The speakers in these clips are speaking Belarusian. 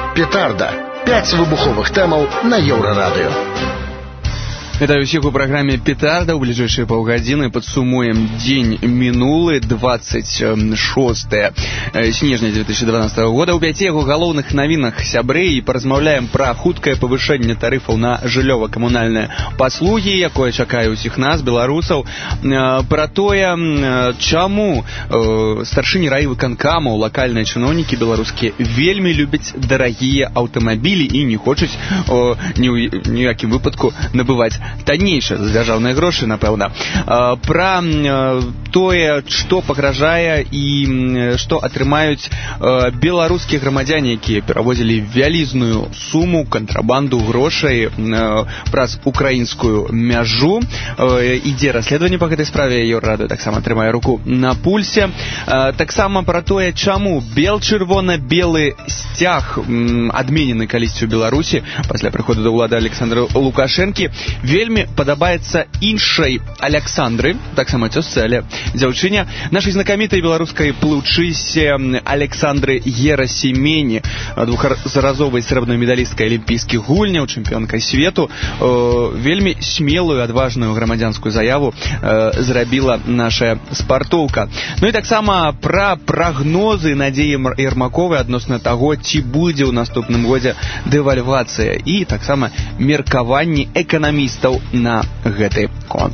Петарда. 5 выбуховых тэмаў на Еўрарадыё. Вітаю ўсіх у праграме «Петарда». У бліжэйшыя паўгадзіны падсумуем дзень мінулы, 26 снежня 2012 года. У 5 яго галоўных навінах, сябры, і паразмаўляем пра хуткае павышэнне тарыфаў на жыллёва-камунальныя паслугі, якое чакае ўсіх нас, беларусаў, пра тое, чаму старшыні райвыканкамаў, лакальныя чыноўнікі беларускія вельмі любяць дарагія аўтамабілі і не хочуць ні ў якім выпадку набываць таннейшыя за дзяржаўныя грошы, напэўна. Пра тое, што пагражае і што атрымаюць беларускія грамадзяне, якія перавозілі вялізную суму, кантрабанду грошай праз украінскую мяжу. Ідзе расследаванне па гэтай справе, Еўрарадыё таксама трымае руку на пульсе. Таксама пра тое, чаму чырвона-белы сцяг адменены калісьці ў Беларусі пасля прыходу да ўлады Александра Лукашэнкі вельмі падабаецца іншай Аляксандры, таксама цёзцы, але дзяўчыне, нашай знакамітай беларускай плыўчысе Александры Герасімені, двухразовай срэбнай медалісткай алімпійскіх гульняў, чэмпіёнкай свету. Вельмі смелую, адважную грамадзянскую заяву зрабіла наша спартоўка. Ну і таксама пра прагнозы Надзеі Ермаковай адносна таго, ці будзе ў наступным годзе дэвальвацыя, і таксама меркаванні эканамістаў на гэты конт.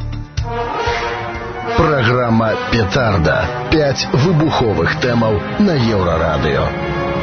Праграма «Петарда». 5 выбуховых тэмаў на Еўрарадыё.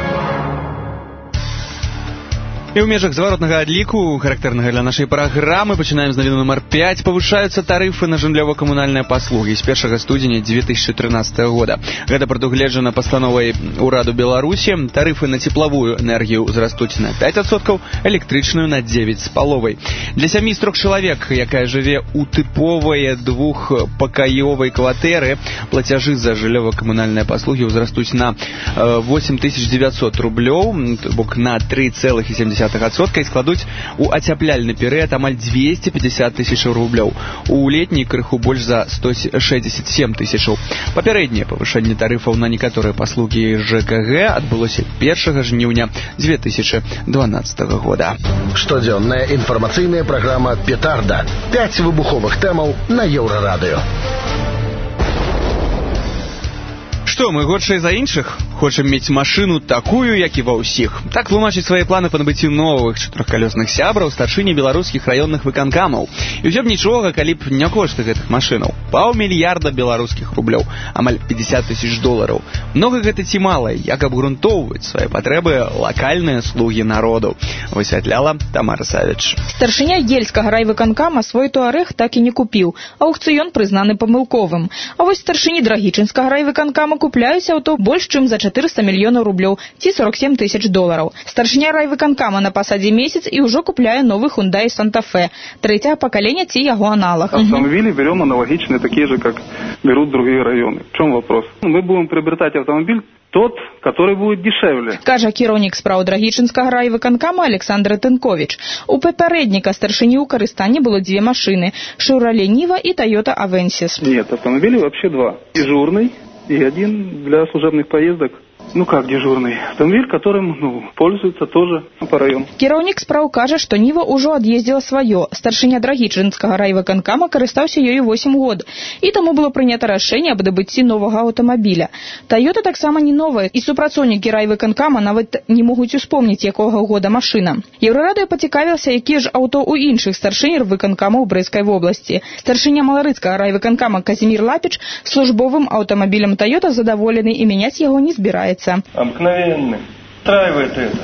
І ў межах зваротнага адліку, характэрнага для нашай праграмы, пачынаем з навіны нумар 5. Павышаюцца тарыфы на жыллёва-камунальныя паслугі з 1 студзеня 2013 года. Гэта прадугледжана пастановай Ураду Беларусі. Тарыфы на цеплавую энергію ўзрастуць на 5%, электрычную на 9,5%. Для сям'і з 3 чалавек, якая жыве ў тыповай двухпакаёвай кватэры, плацяжы за жыллёва-камунальныя паслугі ўзрастуць на 8900 рублёў, бок на 3,7%, і складуць у ацяпляльны перыяд амаль 250 тысячаў рублёў. У летні крыху больш за 167 тысячаў. Папярэдняе павышэнне тарыфаў на некаторыя паслугі ЖКГ адбылося 1 жніўня 2012 года. Штодзённая інфармацыйная праграма «Петарда». 5 выбуховых тэмаў на Еўрарадыё. Што, мы горшыя за іншых? Хочам мець машыну такую, як і ва ўсіх. Так тлумачыць свае планы па набыццю новых чатырохкалёсных сябраў старшыні беларускіх раённых выканкамаў. І ўсё б нічога, калі б не кошты гэтых машынаў. $500 беларускіх рублёў, амаль 50 тысяч долараў. Многа гэта ці мала, як абгрунтоўваюць свае патрэбы лакальныя слугі народу, высвятляла Тамара Савіч. Старшыня ельскага райвыканкама свой туарэг так і не купіў. Аўкцыён прызнаны памылковым. А вось старшыні драгічынскага райвыканкама купляюць аўто больш чым за 400 мільёнаў рублёў, ці 47 тысяч долараў. Старшыня райвыканкама на пасадзе месяц і ўжо купляе новый Hyundai Santa Fe, третьего поколения, ці яго аналог. Автомобили берем аналогичные, такие же, как берут другие районы. В чем вопрос? Мы будем приобретать автомобиль тот, который будет дешевле. Кажа кіраўнік спраў драгічынскага райвыканкама Александр Тынкович. У папярэдніка старшыні ў карыстанні было 2 машины – Chevrolet Niva и Toyota Avensis. Нет, автомобилей вообще 2. Дежурный и один для служебных поездок. Ну как дежурный? Автомобиль, которым пользуются тоже по району. Кіраўнік спраў кажа, што Ніва ўжо ад'ездзіла сваё. Старшыня драгічынскага райвыканкама карыстаўся ёю 8 год. І таму было прынята рашэнне аб дабыцці новага аўтамабіля. Тойота таксама не новая, і супрацоўнікі райвыканкама нават не могуць успомніць, якога года машына. Еўрарадыё пацікавілася, якія ж аўто ў іншых старшынь выканкамаў Брэсцкай вобласці. Старшыня маларыцкага райвыканкама Казімір Лапіч службовым аўтамабілем Тойота задаволены і мяняць яго не збіраецца. Обыкновенный. Устраивает это.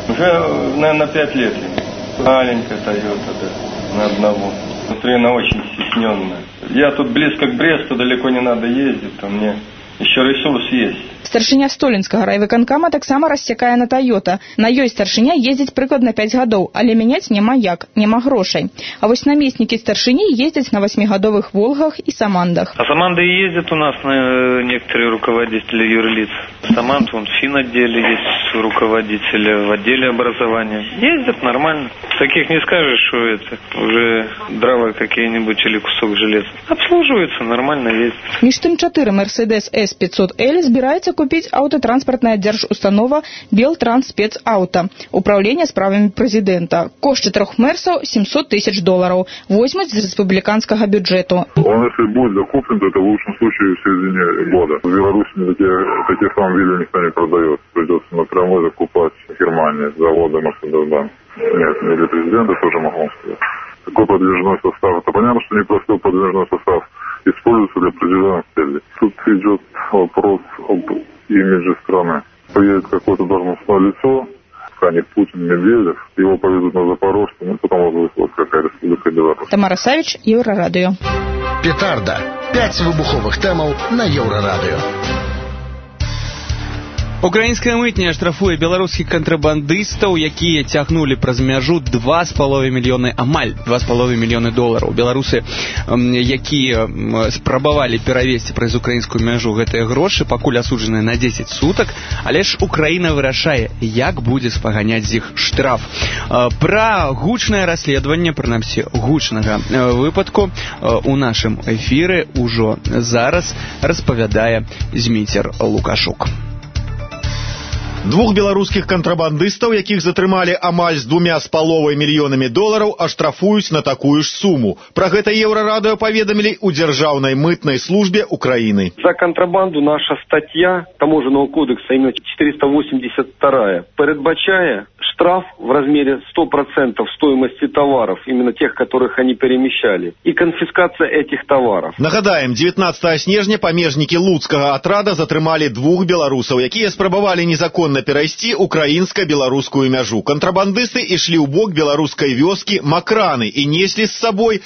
Уже, наверное, 5 лет. Маленькая Тойота, да, на одного. Внутри она очень стесненная. Я тут близко к Бресту, далеко не надо ездить, то мне еще ресурс есть. Старшыня столінскага райвыканкама таксама рассякае на Тойота. На ёй старшыня ездзіць прыкладна 5 гадоў, але мяняць няма як, няма грошай. А вось намеснікі старшыні ездзяць на 8-гадовых Волгах и Самандах. А Саманды ездят у нас некоторые руководители юрлиц. Саманд, вон в финотделе есть руководители, в отделе образования. Ездят нормально. Таких не скажешь, что это уже дрова какие-нибудь или кусок железа. Обслуживаются, нормально ездят. Між тым 4 Mercedes S500L збіраецца закупіць аўтатранспартная дзяржустанова «Белтрансспецаўта», управление справами президента. Кошт 4 мерсов $700 тысяч. Возьмут из республиканского бюджета. Он, если будет закуплен, то это в лучшем случае в середине года. В Беларуси такие автомобили никто не продает. Придется напрямую закупать в Германии, завода Мерседес-Бенц. Нет, не для президента, тоже могу вам сказать. Такой подвижной состав. Это понятно, что непростой подвижной состав используется для определенных целей. Тут идет вопрос об имидже страны. Поедет какое-то должностное лицо, Канев, Путин, Медведев, его повезут на Запорожье, потом вот какая республика Беларусь. Тамара Савич, Еврорадио. Петарда. 5 выбуховых темаў на Еврорадио. Украінская мытня штрафуе беларускіх кантрабандыстаў, якія цягнулі праз мяжу амаль 2,5 мільёны долараў. Беларусы, якія спрабавалі перавесці праз украінскую мяжу гэтыя грошы, пакуль асуджаныя на 10 сутак, але ж Украіна вырашае, як будзе спаганяць з іх штраф. Пра гучнае расследаванне, прынамсі гучнага выпадку, у нашым эфіры ўжо зараз распавядае Зміцер Лукашук. Двух беларускіх кантрабандыстаў, якіх затрымалі амаль з $2,5 мільёнамі, аштрафуюць на такую ж суму. Пра гэта Еврорадио паведамілі ў Дзяржаўнай мытнай службе Украины. За контрабанду наша статья Таможенного кодекса, именно 482, передбачає штраф в размере 100% стоимости товаров, именно тех, которых они перемещали, и конфискация этих товаров. Нагадаем, 19 снежня памежнікі луцкага атрада затрымалі двух беларусаў, якія спрабавалі незаконна перайсці украінска-беларускую мяжу. Кантрабандысты ішлі ў бок беларускай вёскі Макраны і неслі з сабой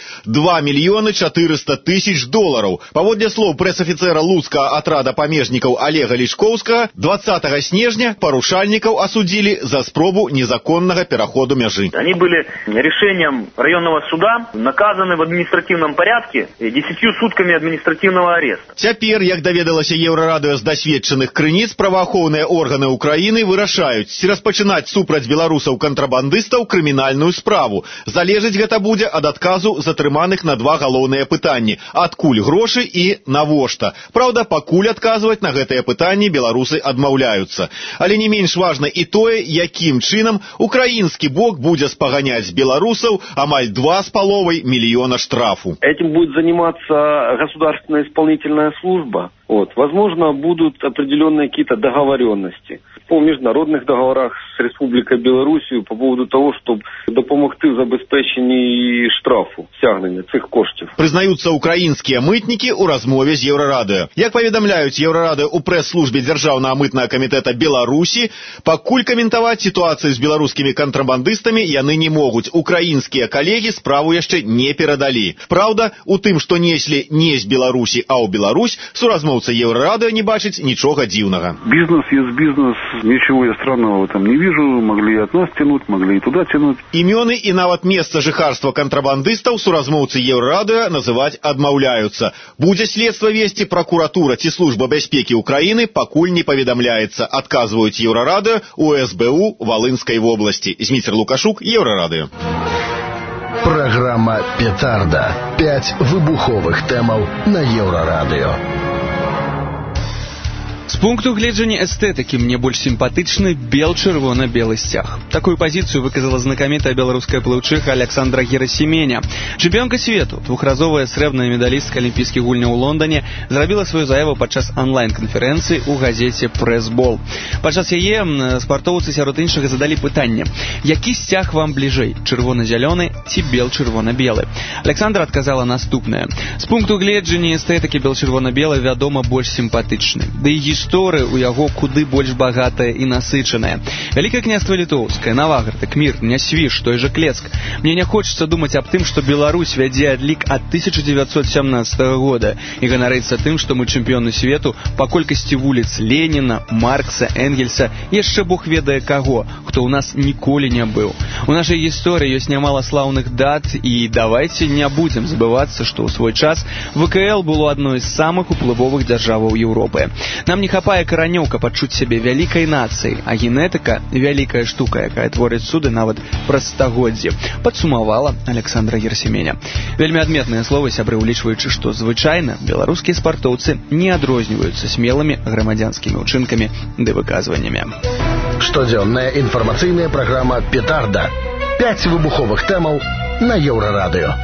$2,400 000. Паводле слоў прэс-афіцэра луцкага атрада памежнікаў Олега Лішкоўскага, 20 снежня парушальнікаў асудзілі за спробу незаконного перехода мяжи. Они были решением районного суда наказаны в административном порядке 10 сутками административного ареста. Цяпер, як даведалася Еврорадио з дасведчаных крыніц, праваахоўныя органы Украины вырашаюць, ці распачынаць супраць беларусаў-кантрабандыстаў крымінальную справу. Залежыць гэта будзе ад адказу затрыманых на два галоўныя пытанні: адкуль грошы і навошта. Праўда, пакуль адказваць на гэтыя пытанні беларусы адмаўляюцца. Але не менш важна і тое, якім чынам украинский бок будет спаганяць с белорусов амаль 2,5 миллиона штрафу. Этим будет заниматься государственная исполнительная служба. Возможно, будут определенные какие-то договоренности по международных договорах с Республикой Белоруссию по поводу того, чтобы допомогти в забезпеченні штрафу, стягнення цих коштів. Признаються українські митники у розмові з Єврорадіо. Як повідомляють Єврорадіо у прес-службі Державного митного комітету Білорусі, пакуль коментувати ситуацію з білоруськими контрабандистами яны не можуть. Українські колеги справу яшчэ не перадалі. Правда, у тым, што неслі не з Беларусі, а ў Беларусь, суразмоўцы Еврорадио не бачыць нічога дзіўнага. Бизнес есть бизнес, ничего я странного в этом не вижу, могли и от нас тянуть, могли и туда тянуть. Імёны і нават месца жыхарства кантрабандыстаў суразмоўцы Еврорадио называць адмаўляюцца. Будзе следства весці прокуратура ці служба бяспекі Украіны, пакуль не паведамляецца, адказваюць Еврорадио у СБУ Волынскай вобласці. Зміцер Лукашук, Еврорадио. Программа «Петарда». 5 выбуховых тэмаў на Еврорадио. С пункту гледжання эстэтыкі мне больш сімпатычны бел-чырвона-белы сцяг. Такую пазіцыю выказала знакамітая беларуская плыўчыха Александра Герасименя. Чэмпіёнка свету, двухразовая срэбная медалістка алімпійскіх гульняў у Лондоне, зрабіла сваю заяву падчас онлайн-канферэнцыі ў газеце «Прэс-бол». Падчас яе спартоўцы сярод іншага задалі пытанне: які сцяг вам бліжэй, чырвона-зялёны ці бел-чырвона-белы? Александра адказала наступнае: з пункту гледжання эстэтыкі бел-чырвона-белы, вядома, больш сімпатычны. Да і гісторыя у яго куды больш багатая і насычаная. Вялікае княства Літоўскае, Наваград, Кмір, Нясвіж, той жа Клецк. Мне не хочацца думаць аб тым, што Беларусь вядзе адлік ад 1917 года і ганарыцца тым, што мы чэмпіёны свету па колькасці вуліц Леніна, Маркса, Энгельса, яшчэ Бог ведае каго, хто ў нас ніколі не быў. У нашай гісторыі ёсць нямала слаўных дат, і давайце не будзем забывацца, што ў свой час ВКЛ было адной з самых уплывовых дзяржаваў Еўропы. Нам не хапае хапае каранёў, каб адчуць сябе вялікай нацыяй, а генетыка – вялікая штука, якая творыць цуды нават праз стагоддзі, падсумавала Александра Герсеменя. Вельмі адметныя словы, сябры, улічваючы, што звычайна беларускія спартоўцы не адрозніваюцца смелымі грамадзянскімі ўчынкамі ды выказваннямі. Штодзённая інфармацыйная праграма «Петарда». 5 выбуховых тэмаў на Еўрарадыё.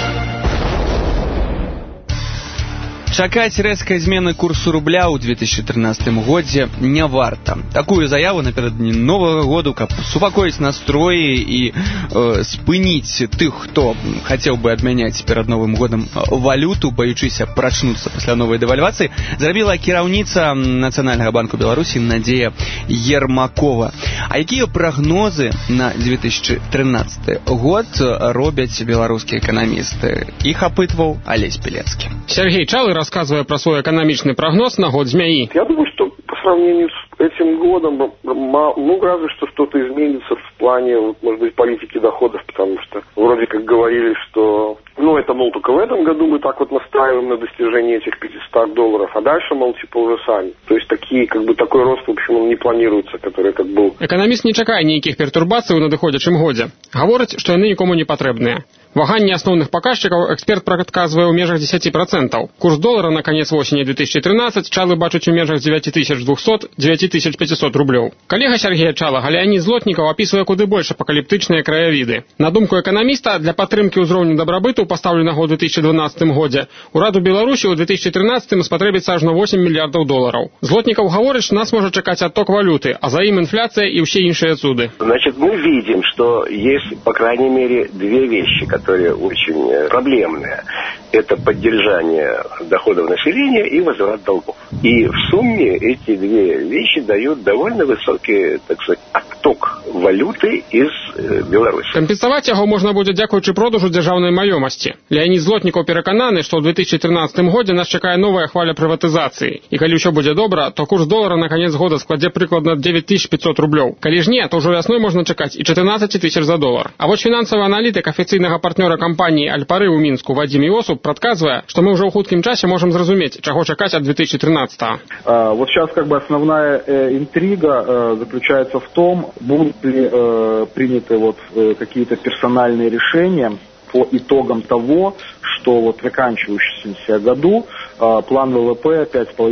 Чакаць рэзкай змены курсу рубля ў 2013 годзе не варта. Такую заяву напярэдадні новага году, каб супакоіць настроі і спыніць тых, хто хацеў бы адмяняць перад Новым годам валюту, баючыся прачнуцца пасля новай дэвальвацыі, зрабіла кіраўніца Нацыянальнага банку Беларусі Надзея Ермакова. А якія прагнозы на 2013 год робяць беларускія эканамісты? Іх апытваў Алесь Пелецкі. Сергей Чалы рассказывая про свой экономичный прогноз на год змеи. Я думаю, что по сравнению с этим годом, разве что что-то изменится в плане, может быть, политики доходов, потому что вроде как говорили, что, это, только в этом году мы так вот настраиваем на достижение этих $500, а дальше, уже сами. То есть такой рост, в общем, не планируется, который как был. Экономист не чакае ніякіх пертурбацый у надыходзячым годзе. Гаворыць, што яны нікому не патрэбныя. Ваганне асноўных паказчыкаў эксперт прадказвае ў межах 10%. Курс долара на канец осені 2013 Чалы бачыць у межах 9200-9500 рублёў. Калега Сергея Чалага Леонид Злотнікаў апісвае куды больш апакаліптычныя краявіды. На думку эканаміста, для падтрымкі ўзроўню дабрабыту, пастаўленага ў 2012 годзе, ураду Беларусі ў 2013 спатрэбіцца ажно $8 мільярдаў. Злотнікаў гаворыць, што нас можа чакаць отток валюты, а за ім инфляция и все іншыя цуды. Значит, мы видим, что есть, по крайней мере, две вещи, которые очень проблемные. Это поддержание доходов населения и возврат долгов. И в сумме эти две вещи дают довольно высокий, так сказать, отток валюты из Беларуси. Кампенсаваць яго можна будзе дзякуючы продажу дзяржаўнай маёмасці. Леонид Злотнікаў перакананы, што ў 2013 годзе нас чакае новая хваля прыватызацыі. І калі ўсё будзе добра, то курс долара на канец года складзе прыкладна 9500 рублёў. Калі ж не, то ўжо вясной можна чакаць і 14 тысяч за долар. А вось фінансавы аналітык афіцыйнага партнёра кампаніі Альпары ў Мінску Вадзім Іосуп прадказвае, што мы ўжо ў хуткім часе можам зразумець, чаго чакаць ад 2013-го. Вот сейчас основная интрига заключается в том, будут ли приняты какие-то персональные решения по итогам того, что в заканчивающемся году план ВВП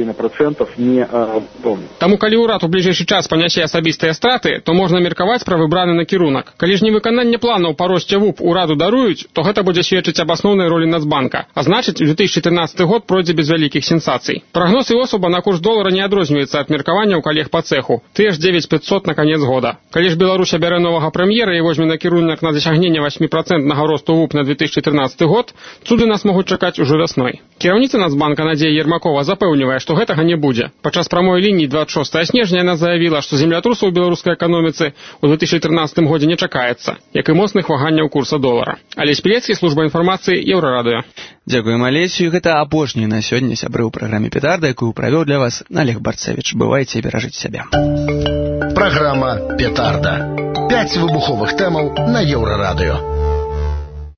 5,5% не выполнен. Таму, калі ўрад у бліжэйшы час панясе асабістыя страты, то можна меркаваць пра выбраны накірунак. Калі ж невыкананне планаў па росце ВУП ураду даруюць, то гэта будзе сведчыць аб асноўнай ролі Нацбанка. А значыць, 2014 год пройдзе без вялікіх сенсацый. Прагноз Іосуба на курс долара не адрозніваецца ад меркаванняў калег па цэху. Тыя ж 9500 на канец года. Калі ж Беларусь бярэ новага прэм'ера і возьме накірунак на дасягненне 8% росту ВУП на 2014 год, цуды нас могуць чакаць ужо вясной. Кіраўніца Нацбанка Надзея Ермакова запэўнівае, што гэтага не будзе. Падчас прамой лініі 26 снежня яна заявіла, што землятрусаў у беларускай эканоміцы ў 2013 годзе не чакаецца, як і моцных ваганняў курса долара. Алесь Пелецкі, служба інфармацыі, Еўрарадыё. Дзякуем, Алесю. Гэта апошні на сёння сябры ў праграме «Петарда», якую правёў для вас Олег Барцевіч. Бывайце і беражыце сябе. Праграма «Петарда». 5 выбуховых тэмаў на Еўрарадыё.